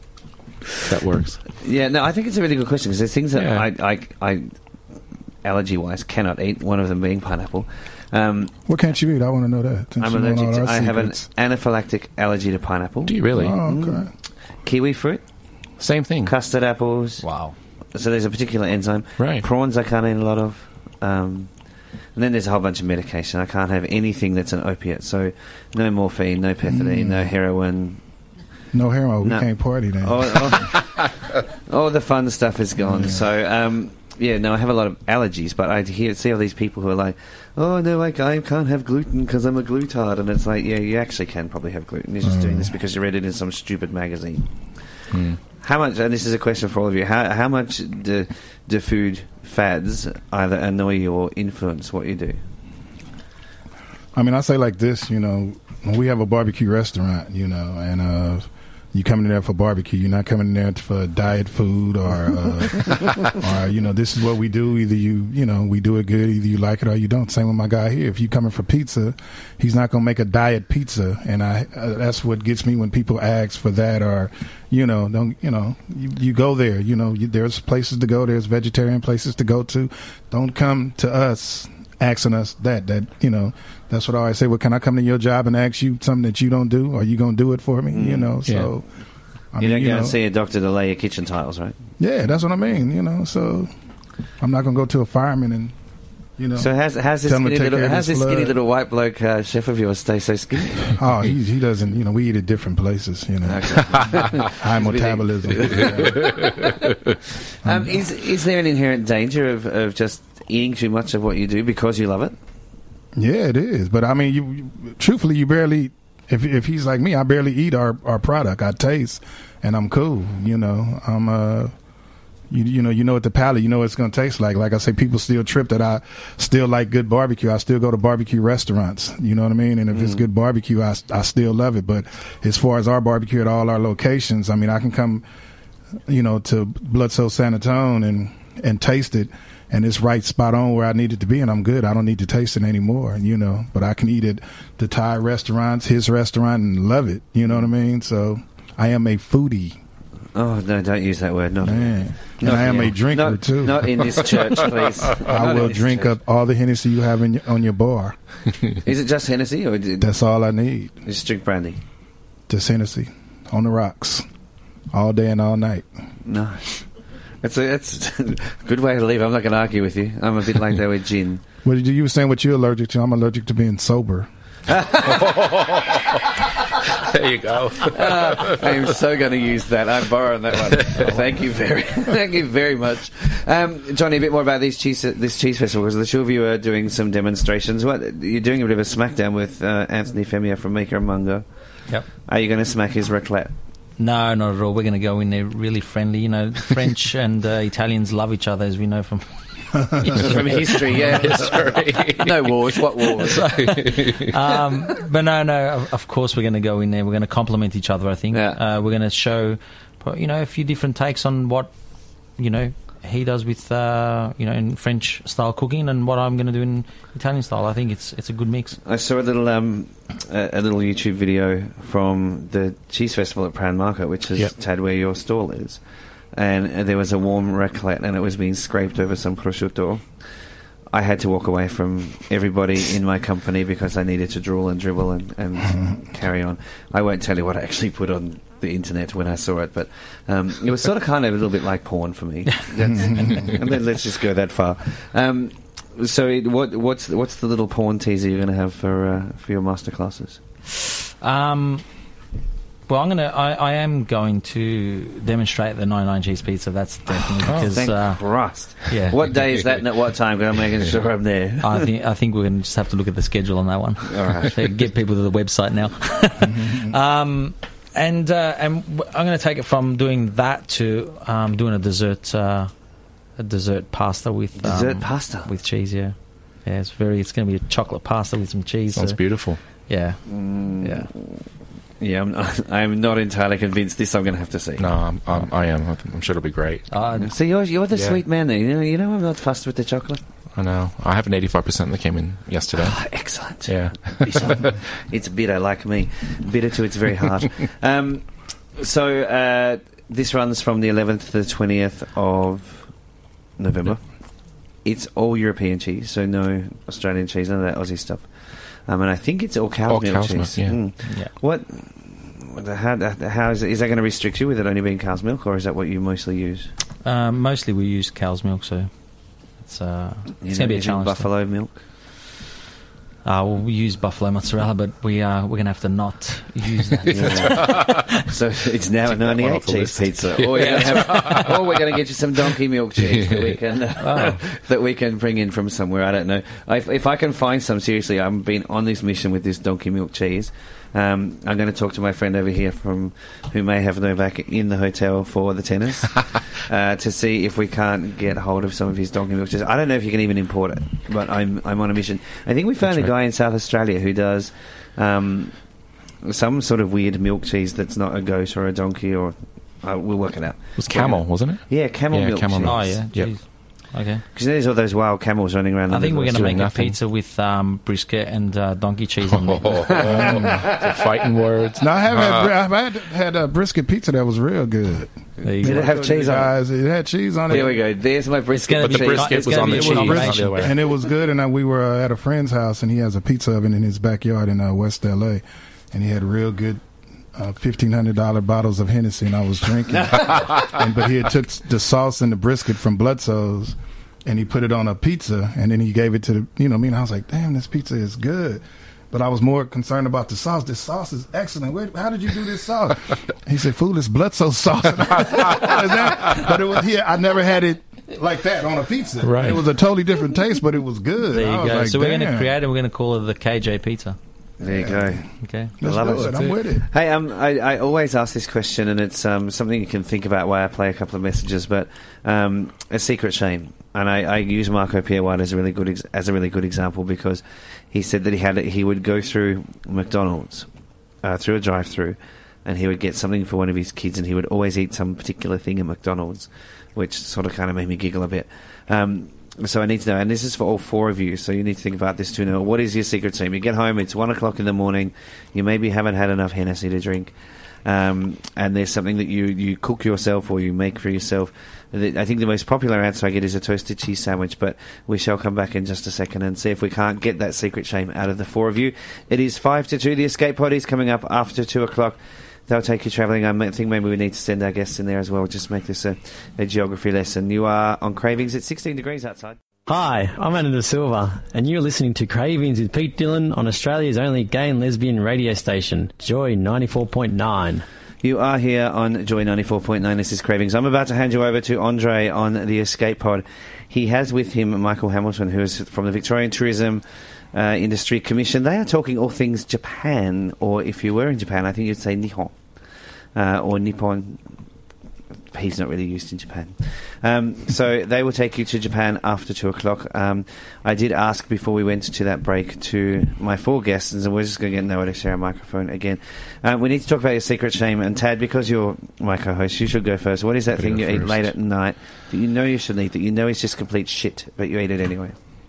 That works. Yeah, no, I think it's a really good question because there's things that Yeah. I, I, I allergy-wise cannot eat. One of them being pineapple. Um, What can't you eat? I want to know that. since I'm you know allergic all to. our I have an secrets. anaphylactic allergy to pineapple. Do you really? Oh, okay. Kiwi fruit, Same thing. custard apples. Wow. So there's a particular enzyme. Right. Prawns I can't eat a lot of. Um, and then there's a whole bunch of medication. I can't have anything that's an opiate. So no morphine, no pethidine, Mm. no heroin. No heroin. We No. can't party then. All, all, all the fun stuff is gone. So, um, yeah, no, I have a lot of allergies, but I hear see all these people who are like, oh, no, like, I can't have gluten because I'm a glutard. And it's like, yeah, you actually can probably have gluten. You're just doing this because you read it in some stupid magazine. Hmm. How much, and this is a question for all of you, how, how much do, do food fads either annoy you or influence what you do? I mean, I say like this, you know, when we have a barbecue restaurant, you know, and uh, you coming in there for barbecue, you're not coming in there for diet food or, uh, or, you know, this is what we do. Either you, you know, we do it good, either you like it or you don't. Same with my guy here. If you coming for pizza, he's not going to make a diet pizza. And I, uh, that's what gets me when people ask for that or, you know, don't, you know, you, you go there, you know, you, there's places to go. There's vegetarian places to go to. Don't come to us asking us that, that, you know, that's what I always say. Well, can I come to your job and ask you something that you don't do? Are you going to do it for me? Mm. You know, so. Yeah. I you mean, don't you go know, and see a doctor to lay your kitchen tiles, right? Yeah, that's what I mean, you know, so I'm not going to go to a fireman and, you know. So how's, how's this, skinny little, how's this skinny little white bloke uh, chef of yours stay so skinny? Oh, he, he doesn't, you know, we eat at different places, you know. Okay. High metabolism. Yeah. um, is, is there an inherent danger of, of just eating too much of what you do because you love it? Yeah, it is. But I mean, you, you truthfully, you barely. If if he's like me, I barely eat our, our product. I taste, and I'm cool. You know, I'm uh, you you know you know what the palate, you know what it's gonna taste like. Like I say, people still trip that I still like good barbecue. I still go to barbecue restaurants. You know what I mean? And if mm. it's good barbecue, I I still love it. But as far as our barbecue at all our locations, I mean, I can come, you know, to Bloodsoul San Antonio and and taste it. And it's right spot on where I need it to be, and I'm good. I don't need to taste it anymore, you know. But I can eat at the Thai restaurants, his restaurant, and love it. You know what I mean? So I am a foodie. Oh, no, don't use that word. Not, Man. And not I am here. a drinker, not, too. Not in this church, please. I not will drink church. up all the Hennessy you have in your, on your bar. Is it just Hennessy? Or did, That's all I need. Just drink brandy? Just Hennessy. On the rocks. All day and all night. Nice. It's a, it's a good way to leave. I'm not going to argue with you. I'm a bit like that with gin. Well, you were saying what you're allergic to. I'm allergic to being sober. There you go. uh, I'm so going to use that. I'm borrowing that one. Thank you very, thank you very much, um, Johnny. A bit more about these cheese, this cheese festival, because the two of you are doing some demonstrations. What you're doing a bit of a smackdown with uh, Anthony Femia from Mika and Mungo. Yep. Are you going to smack his raclette? No, not at all. We're going to go in there really friendly. You know, French and uh, Italians love each other, as we know from from history. Yeah, history. No wars. What wars? So, um, but no, no. Of, of course, we're going to go in there. We're going to complement each other. I think. Yeah. Uh, we're going to show, you know, a few different takes on what, you know, he does with, uh, you know, in French style cooking, and what I'm going to do in Italian style. I think it's it's a good mix. I saw a little um, a, a little YouTube video from the cheese festival at Pran Market, which is yep. Tad where your stall is, and uh, there was a warm raclette, and it was being scraped over some prosciutto. I had to walk away from everybody in my company because I needed to drool and dribble and, and carry on. I won't tell you what I actually put on the internet when I saw it, but um, it was sort of kind of a little bit like porn for me. And then let's just go that far. Um, so, it, what, what's what's the little porn teaser you're going to have for uh, for your master classes? Um, well, I'm gonna. I, I am going to demonstrate the ninety-nine cheese pizza. That's definitely oh, because. Thank uh, Christ! Yeah. What day is that and at what time? Because I'm making sure I'm there. I think I think we're going to just have to look at the schedule on that one. All right. So get people to the website now. um, and uh, and w- I'm going to take it from doing that to um, doing a dessert uh, a dessert pasta with dessert um, pasta with cheese. Yeah, yeah. It's very. It's going to be a chocolate pasta with some cheese. Sounds so, beautiful. Yeah, mm. yeah. Yeah, I'm not, I'm not entirely convinced. This I'm going to have to see. No, I'm, I'm, I am. I'm sure it'll be great. Uh, so you're you're the yeah. sweet man there. You know, you know I'm not fussed with the chocolate. I know. I have an eighty-five percent that came in yesterday. Oh, excellent. Yeah. It's bitter, like me. Bitter to its very heart. um, so uh, this runs from the eleventh to the twentieth of November. Yep. It's all European cheese, so no Australian cheese, none of that Aussie stuff. Um, and I think it's all cow's all milk cow's cheese. Milk, yeah. Mm. yeah. What? How, how is, it, is that going to restrict you with it only being cow's milk, or is that what you mostly use? Uh, mostly we use cow's milk, so it's, uh, it's going to be a challenge. Buffalo though. milk? Uh, well, we use buffalo mozzarella, but we uh, we're going to have to not use that. Yeah. So it's now a ninety-eight cheese pizza, or, we're have, or we're going to get you some donkey milk cheese that we can uh, oh. that we can bring in from somewhere. I don't know. If, if I can find some, seriously, I've been on this mission with this donkey milk cheese. Um, I'm going to talk to my friend over here from who may have Novak in the hotel for the tennis uh, to see if we can't get hold of some of his donkey milk cheese. I don't know if you can even import it, but I'm I'm on a mission. I think we found a guy guy in South Australia who does um, some sort of weird milk cheese that's not a goat or a donkey or... Uh, we'll work it out. It was camel, yeah. wasn't it? Yeah, camel yeah, milk camel cheese. milk. Oh, yeah. Yep. Jeez. Okay. Because there's all those wild camels running around. I think we're going to make nothing. a pizza with um, brisket and uh, donkey cheese on Oh, there. fighting words. No, I have had, Uh, bri- I've had, had a brisket pizza that was real good. There you Did go. it have cheese on it? Guys, it had cheese on it. There we go. There's my brisket. gonna But the be- brisket it's was gonna on be the a cheese, not combination. the other way. And it was good. And uh, we were uh, at a friend's house, and he has a pizza oven in his backyard in uh, West L A. And he had real good uh, fifteen hundred dollars bottles of Hennessy, and I was drinking. and, but he had took the sauce and the brisket from Bloodsoes, and he put it on a pizza, and then he gave it to the, you know, me, and I was like, damn, this pizza is good. But I was more concerned about the sauce. This sauce is excellent. Where, how did you do this sauce? He said, fool, it's Bloodsoe sauce. What is that? But it was here. I never had it like that on a pizza. Right. It was a totally different taste, but it was good. There I you was go. like, so we're going to damn. create it. We're going to call it the K J Pizza. There you go. Okay. Let's I love do it. it. I'm with it. Hey, um, I, I always ask this question, and it's um, something you can think about while I play a couple of messages. But um, a secret shame, and I, I use Marco Pierre White as a really good ex- as a really good example because he said that he had he would go through McDonald's uh, through a drive-through, and he would get something for one of his kids, and he would always eat some particular thing at McDonald's, which sort of kind of made me giggle a bit. Um, So I need to know, and this is for all four of you, so you need to think about this too now. What is your secret team? You get home, it's one o'clock in the morning, you maybe haven't had enough Hennessy to drink, um, and there's something that you, you cook yourself or you make for yourself. The- I think the most popular answer I get is a toasted cheese sandwich, but we shall come back in just a second and see if we can't get that secret shame out of the four of you. It is five to two, the Escape Pod is coming up after two o'clock. They'll take you travelling. I think maybe we need to send our guests in there as well, just make this a, a geography lesson. You are on Cravings. It's sixteen degrees outside. Hi, I'm Anna De Silva, and you're listening to Cravings with Pete Dillon on Australia's only gay and lesbian radio station, Joy ninety-four point nine. You are here on Joy ninety-four point nine. This is Cravings. I'm about to hand you over to Andre on the Escape Pod. He has with him Michael Hamilton, who is from the Victorian Tourism uh, Industry Commission. They are talking all things Japan, or if you were in Japan, I think you'd say Nihon, uh, or Nippon. He's not really used in Japan. Um, so they will take you to Japan after two o'clock. Um, I did ask before we went to that break to my four guests, and we're just going to get Noah to share a microphone again. Uh, we need to talk about your secret shame. And Tad, because you're my co-host, you should go first. What is that thing you eat first. late at night that you know you shouldn't eat, that you know is just complete shit, but you eat it anyway?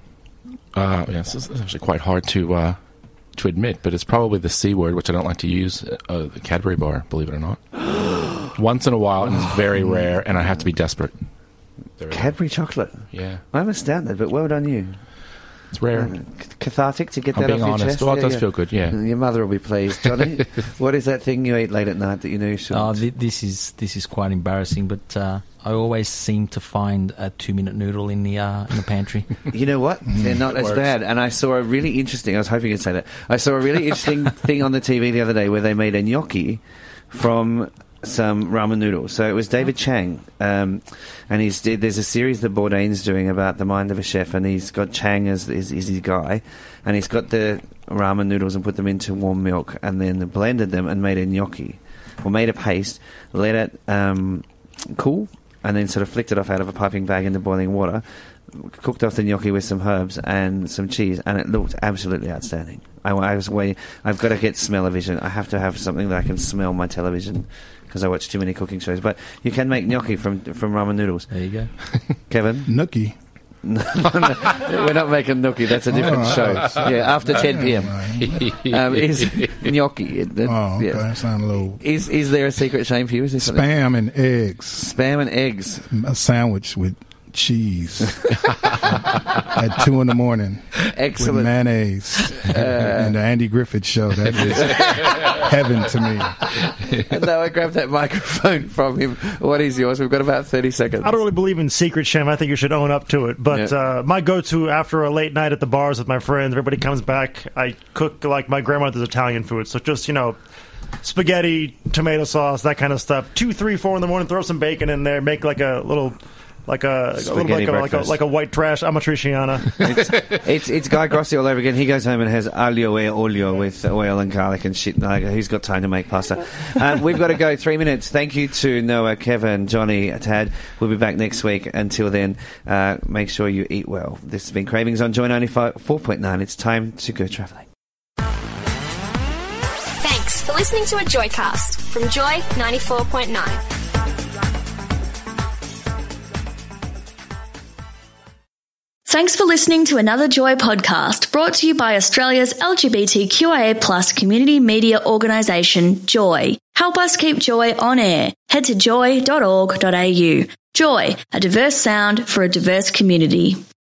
Uh, yes, it's actually quite hard to uh, to admit, but it's probably the C word, which I don't like to use, uh, the Cadbury bar, believe it or not. Once in a while, and it's very rare, and I have to be desperate. There we go. Cadbury chocolate. Yeah. I'm astounded, but well done you. It's rare. Uh, c- cathartic to get I'm that being off your honest. chest. Well, it Yeah, does yeah. feel good, yeah. Your mother will be pleased. Johnny, what is that thing you eat late at night that you know you shouldn't? Oh, th- this is this is quite embarrassing, but uh, I always seem to find a two-minute noodle in the uh, in the pantry. You know what? They're not as works. bad. And I saw a really interesting... I was hoping you'd say that. I saw a really interesting thing on the T V the other day where they made a gnocchi from some ramen noodles. So it was David Chang, um, and he's there's a series that Bourdain's doing about the mind of a chef, and he's got Chang as is, is his guy, and he's got the ramen noodles and put them into warm milk, and then blended them and made a gnocchi, or made a paste, let it um, cool, and then sort of flicked it off out of a piping bag into boiling water, cooked off the gnocchi with some herbs and some cheese, and it looked absolutely outstanding. I, I was way. I've got to get smell-o-vision. I have to have something that I can smell my television because I watch too many cooking shows. But you can make gnocchi from from ramen noodles. There you go. Kevin, Nookie. no, no, we're not making gnocchi. That's a different Oh, show. Yeah, after ten p.m. um, is gnocchi. It- that- Oh, okay. yeah. That sounds a little... Is is there a secret shame for you? Is there something? Spam and eggs. Spam and eggs. A sandwich with cheese at two in the morning Excellent. with mayonnaise and the Andy Griffith Show. That is heaven to me. And now I grab that microphone from him. What is yours? We've got about thirty seconds. I don't really believe in secret shame. I think you should own up to it. But Yeah. uh, my go-to after a late night at the bars with my friends, everybody comes back, I cook like my grandmother's Italian food. So just, you know, spaghetti, tomato sauce, that kind of stuff. Two, three, four in the morning, throw some bacon in there, make like a little like a, a little Spaghetti like a, like a breakfast. like a white trash amatriciana. It's, it's it's Guy Grossi all over again. He goes home and has aglio e olio with oil and garlic and shit. Like, who's got time to make pasta? Uh, we've got to go. Three minutes. Thank you to Noah, Kevin, Johnny, Tad. We'll be back next week. Until then, uh, make sure you eat well. This has been Cravings on Joy ninety-four point nine. It's time to go travelling. Thanks for listening to a Joycast from Joy ninety-four point nine. Thanks for listening to another Joy podcast brought to you by Australia's L G B T Q I A plus community media organisation, Joy. Help us keep Joy on air. Head to joy dot org dot a u. Joy, a diverse sound for a diverse community.